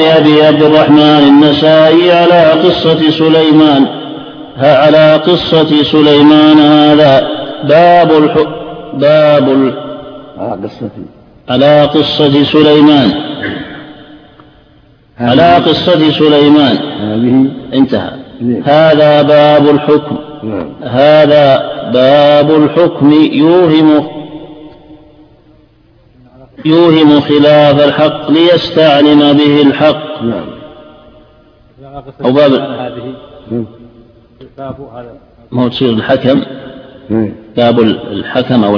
أبي عبد الرحمن النسائي على قصة سليمان هذا على قصة سليمان انتهى. هذا باب الحكم يوهم خلاف الحق ليستعلم به الحق. أو باب ما هو تصير الحكم باب الحكم أو